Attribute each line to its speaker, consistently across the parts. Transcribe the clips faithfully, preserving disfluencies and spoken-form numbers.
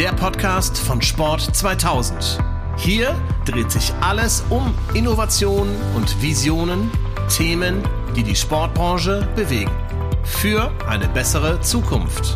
Speaker 1: der Podcast von Sport zweitausend. Hier dreht sich alles um Innovationen und Visionen, Themen, die die Sportbranche bewegen. Für eine bessere Zukunft.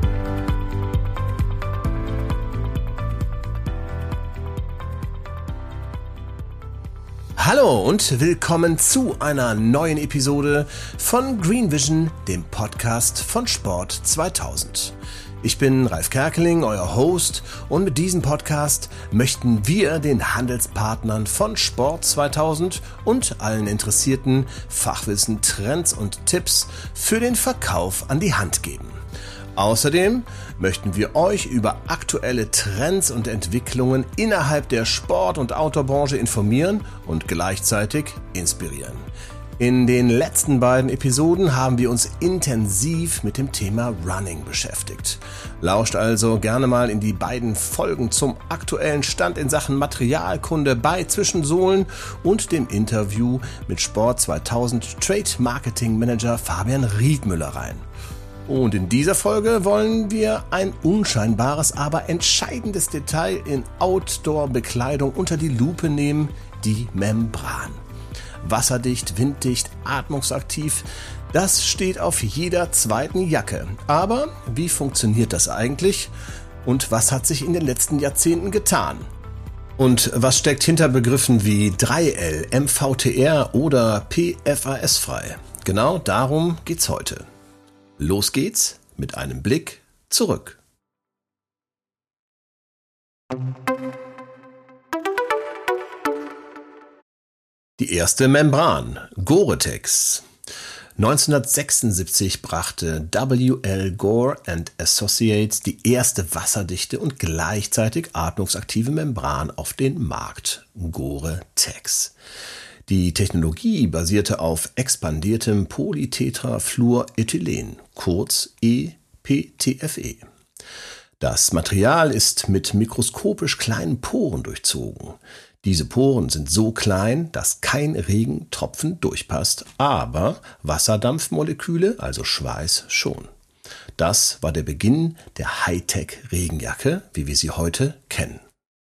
Speaker 1: Hallo und willkommen zu einer neuen Episode von Green Vision, dem Podcast von Sport zweitausend. Ich bin Ralf Kerkeling, euer Host, und mit diesem Podcast möchten wir den Handelspartnern von Sport zweitausend und allen Interessierten Fachwissen, Trends und Tipps für den Verkauf an die Hand geben. Außerdem möchten wir euch über aktuelle Trends und Entwicklungen innerhalb der Sport- und Outdoor-Branche informieren und gleichzeitig inspirieren. In den letzten beiden Episoden haben wir uns intensiv mit dem Thema Running beschäftigt. Lauscht also gerne mal in die beiden Folgen zum aktuellen Stand in Sachen Materialkunde bei Zwischensohlen und dem Interview mit Sport zweitausend Trade Marketing Manager Fabian Riedmüller rein. Und in dieser Folge wollen wir ein unscheinbares, aber entscheidendes Detail in Outdoor-Bekleidung unter die Lupe nehmen, die Membran. Wasserdicht, winddicht, atmungsaktiv, das steht auf jeder zweiten Jacke. Aber wie funktioniert das eigentlich und was hat sich in den letzten Jahrzehnten getan? Und was steckt hinter Begriffen wie drei L, M V T R oder P F A S-frei? Genau darum geht's heute. Los geht's mit einem Blick zurück. Die erste Membran, Gore-Tex. neunzehnhundertsechsundsiebzig brachte W L Gore and Associates die erste wasserdichte und gleichzeitig atmungsaktive Membran auf den Markt, Gore-Tex. Die Technologie basierte auf expandiertem Polytetrafluorethylen, kurz E P T F E. Das Material ist mit mikroskopisch kleinen Poren durchzogen. Diese Poren sind so klein, dass kein Regentropfen durchpasst, aber Wasserdampfmoleküle, also Schweiß, schon. Das war der Beginn der Hightech-Regenjacke, wie wir sie heute kennen.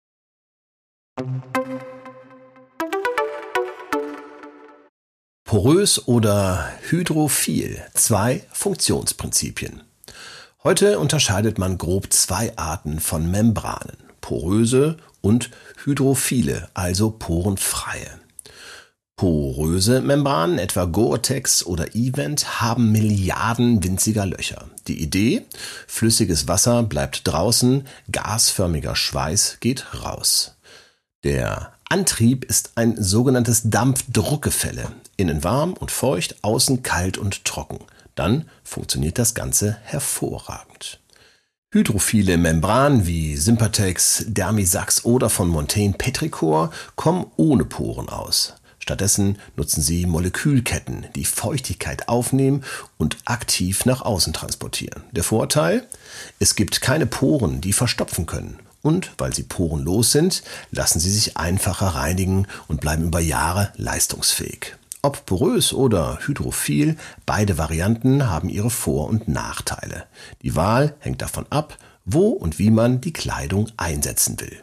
Speaker 1: Porös oder hydrophil, zwei Funktionsprinzipien. Heute unterscheidet man grob zwei Arten von Membranen, poröse und hydrophile, also porenfreie. Poröse Membranen, etwa Gore-Tex oder Event, haben Milliarden winziger Löcher. Die Idee? Flüssiges Wasser bleibt draußen, gasförmiger Schweiß geht raus. Der Antrieb ist ein sogenanntes Dampfdruckgefälle. Innen warm und feucht, außen kalt und trocken. Dann funktioniert das Ganze hervorragend. Hydrophile Membranen wie Sympatex, Dermisax oder von Montane Petrichor kommen ohne Poren aus. Stattdessen nutzen sie Molekülketten, die Feuchtigkeit aufnehmen und aktiv nach außen transportieren. Der Vorteil? Es gibt keine Poren, die verstopfen können. Und weil sie porenlos sind, lassen sie sich einfacher reinigen und bleiben über Jahre leistungsfähig. Ob porös oder hydrophil, beide Varianten haben ihre Vor- und Nachteile. Die Wahl hängt davon ab, wo und wie man die Kleidung einsetzen will.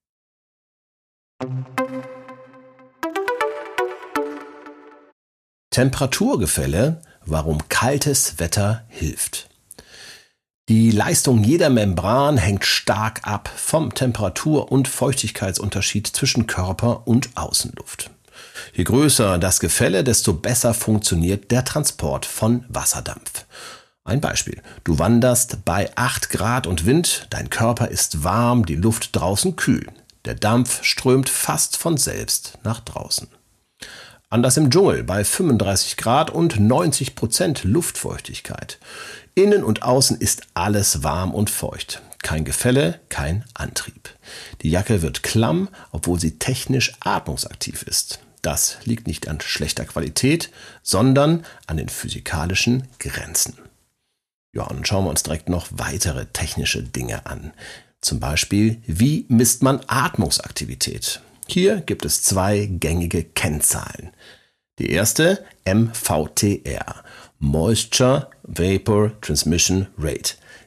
Speaker 1: Temperaturgefälle, warum kaltes Wetter hilft. Die Leistung jeder Membran hängt stark ab vom Temperatur- und Feuchtigkeitsunterschied zwischen Körper und Außenluft. Je größer das Gefälle, desto besser funktioniert der Transport von Wasserdampf. Ein Beispiel. Du wanderst bei acht Grad und Wind, dein Körper ist warm, die Luft draußen kühl. Der Dampf strömt fast von selbst nach draußen. Anders im Dschungel bei fünfunddreißig Grad und neunzig Prozent Luftfeuchtigkeit. Innen und außen ist alles warm und feucht. Kein Gefälle, kein Antrieb. Die Jacke wird klamm, obwohl sie technisch atmungsaktiv ist. Das liegt nicht an schlechter Qualität, sondern an den physikalischen Grenzen. Ja, und dann schauen wir uns direkt noch weitere technische Dinge an. Zum Beispiel, wie misst man Atmungsaktivität? Hier gibt es zwei gängige Kennzahlen. Die erste, M V T R, Moisture Vapor Transmission Rate.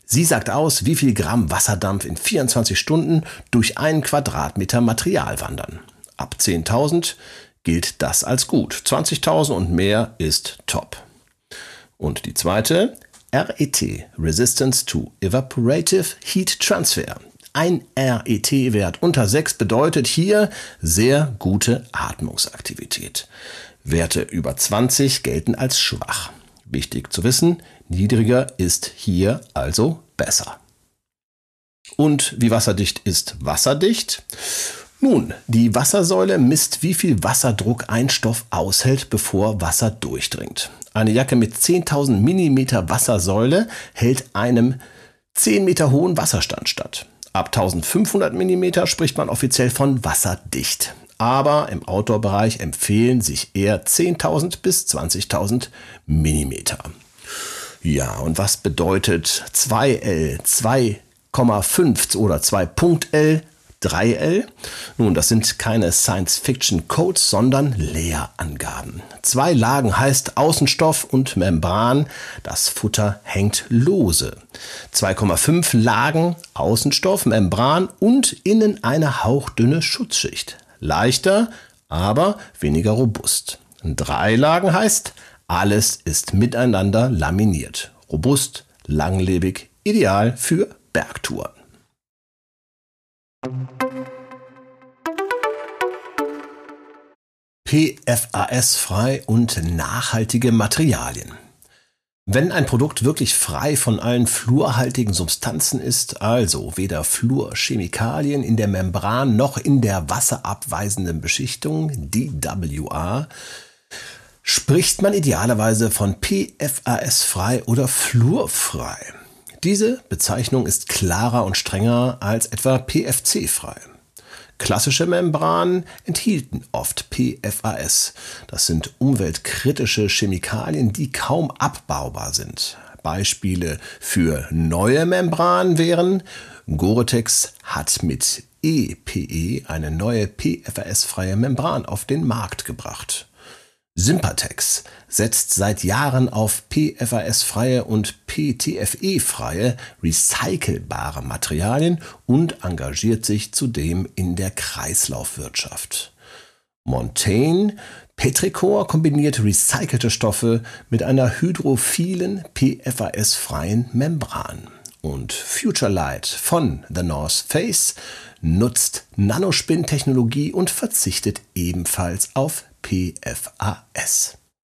Speaker 1: Sie sagt aus, wie viel Gramm Wasserdampf in vierundzwanzig Stunden durch einen Quadratmeter Material wandern. Ab zehntausend gilt das als gut. zwanzigtausend und mehr ist top. Und die zweite, R E T, Resistance to Evaporative Heat Transfer. Ein R E T-Wert unter sechs bedeutet hier sehr gute Atmungsaktivität. Werte über zwanzig gelten als schwach. Wichtig zu wissen, niedriger ist hier also besser. Und wie wasserdicht ist wasserdicht? Nun, die Wassersäule misst, wie viel Wasserdruck ein Stoff aushält, bevor Wasser durchdringt. Eine Jacke mit zehntausend Millimeter Wassersäule hält einem zehn Meter hohen Wasserstand statt. Ab eintausendfünfhundert Millimeter spricht man offiziell von wasserdicht. Aber im Outdoor-Bereich empfehlen sich eher zehntausend bis zwanzigtausend Millimeter. Ja, und was bedeutet zwei L, zwei Komma fünf oder zwei Punkt L, drei L? Nun, das sind keine Science-Fiction-Codes, sondern Lehrangaben. Zwei Lagen heißt Außenstoff und Membran. Das Futter hängt lose. zwei Komma fünf Lagen Außenstoff, Membran und innen eine hauchdünne Schutzschicht. Leichter, aber weniger robust. Drei Lagen heißt, alles ist miteinander laminiert. Robust, langlebig, ideal für Bergtouren. P F A S-frei und nachhaltige Materialien. Wenn ein Produkt wirklich frei von allen fluorhaltigen Substanzen ist, also weder Fluorchemikalien in der Membran noch in der wasserabweisenden Beschichtung, D W A, spricht man idealerweise von P F A S-frei oder fluorfrei. Diese Bezeichnung ist klarer und strenger als etwa P F C-frei. Klassische Membranen enthielten oft P F A S. Das sind umweltkritische Chemikalien, die kaum abbaubar sind. Beispiele für neue Membranen wären: Gore-Tex hat mit E P E eine neue P F A S-freie Membran auf den Markt gebracht. Sympatex setzt seit Jahren auf P F A S-freie und P T F E-freie recycelbare Materialien und engagiert sich zudem in der Kreislaufwirtschaft. Montane Petrichor kombiniert recycelte Stoffe mit einer hydrophilen P F A S-freien Membran. Und Futurelight von The North Face nutzt Nanospin-Technologie und verzichtet ebenfalls auf P F A S.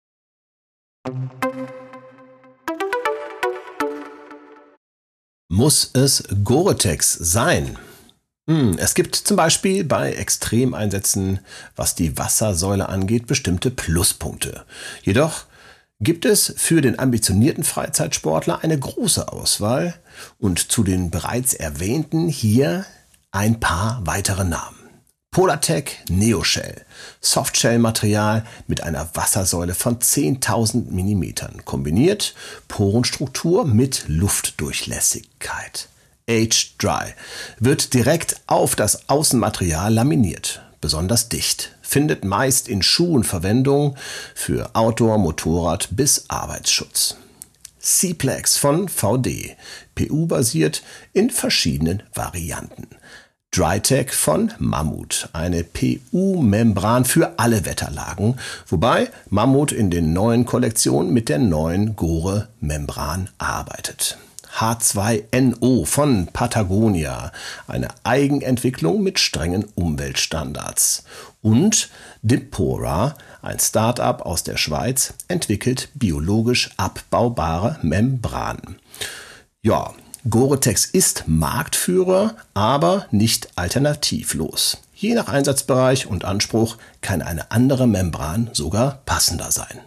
Speaker 1: Muss es Gore-Tex sein? Hm, es gibt zum Beispiel bei Extremeinsätzen, was die Wassersäule angeht, bestimmte Pluspunkte. Jedoch gibt es für den ambitionierten Freizeitsportler eine große Auswahl und zu den bereits erwähnten hier ein paar weitere Namen. Polartec Neoshell, Softshell-Material mit einer Wassersäule von zehntausend Millimetern, kombiniert Porenstruktur mit Luftdurchlässigkeit. H-Dry wird direkt auf das Außenmaterial laminiert, besonders dicht, findet meist in Schuhen Verwendung für Outdoor, Motorrad bis Arbeitsschutz. C-Plex von V D, P U-basiert in verschiedenen Varianten. Drytec von Mammut, eine P U-Membran für alle Wetterlagen, wobei Mammut in den neuen Kollektionen mit der neuen Gore-Membran arbeitet. H zwei N O von Patagonia, eine Eigenentwicklung mit strengen Umweltstandards. Und Dipora, ein Start-up aus der Schweiz, entwickelt biologisch abbaubare Membranen. Ja, Gore-Tex ist Marktführer, aber nicht alternativlos. Je nach Einsatzbereich und Anspruch kann eine andere Membran sogar passender sein.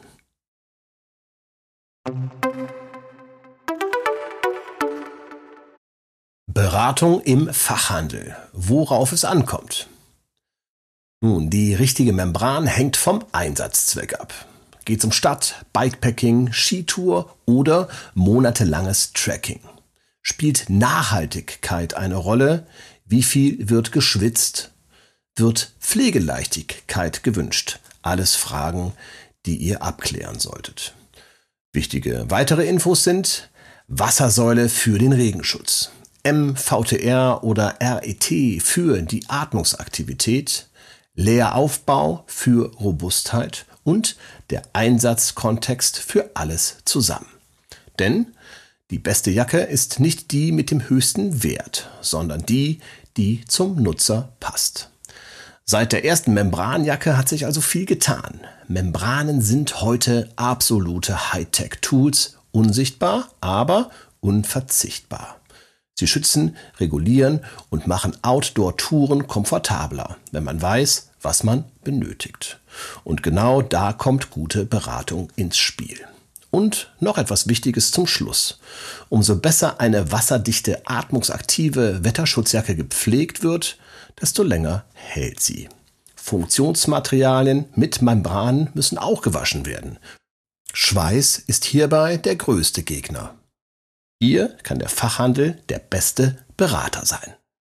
Speaker 1: Beratung im Fachhandel. Worauf es ankommt. Nun, die richtige Membran hängt vom Einsatzzweck ab. Geht's um Stadt, Bikepacking, Skitour oder monatelanges Trekking? Spielt Nachhaltigkeit eine Rolle? Wie viel wird geschwitzt? Wird Pflegeleichtigkeit gewünscht? Alles Fragen, die ihr abklären solltet. Wichtige weitere Infos sind: Wassersäule für den Regenschutz. M V T R oder R E T für die Atmungsaktivität. Leeraufbau für Robustheit und der Einsatzkontext für alles zusammen. Denn die beste Jacke ist nicht die mit dem höchsten Wert, sondern die, die zum Nutzer passt. Seit der ersten Membranjacke hat sich also viel getan. Membranen sind heute absolute Hightech-Tools, unsichtbar, aber unverzichtbar. Sie schützen, regulieren und machen Outdoor-Touren komfortabler, wenn man weiß, was man benötigt. Und genau da kommt gute Beratung ins Spiel. Und noch etwas Wichtiges zum Schluss. Umso besser eine wasserdichte, atmungsaktive Wetterschutzjacke gepflegt wird, desto länger hält sie. Funktionsmaterialien mit Membran müssen auch gewaschen werden. Schweiß ist hierbei der größte Gegner. Hier kann der Fachhandel der beste Berater sein.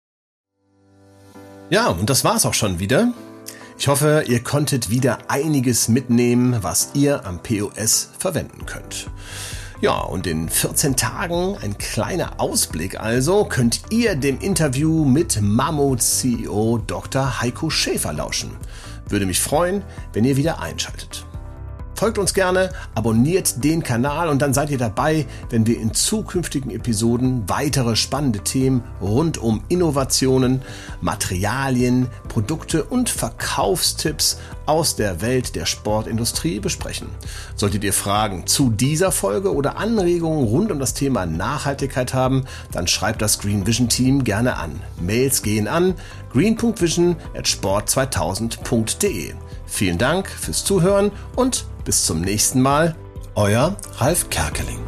Speaker 1: Ja, und das war's auch schon wieder. Ich hoffe, ihr konntet wieder einiges mitnehmen, was ihr am P O S verwenden könnt. Ja, und in vierzehn Tagen, ein kleiner Ausblick also, könnt ihr dem Interview mit Mammut-C E O Doktor Heiko Schäfer lauschen. Würde mich freuen, wenn ihr wieder einschaltet. Folgt uns gerne, abonniert den Kanal und dann seid ihr dabei, wenn wir in zukünftigen Episoden weitere spannende Themen rund um Innovationen, Materialien, Produkte und Verkaufstipps aus der Welt der Sportindustrie besprechen. Solltet ihr Fragen zu dieser Folge oder Anregungen rund um das Thema Nachhaltigkeit haben, dann schreibt das Green Vision Team gerne an. Mails gehen an green punkt vision at sport zweitausend punkt de. Vielen Dank fürs Zuhören und bis zum nächsten Mal, euer Ralf Kerkeling.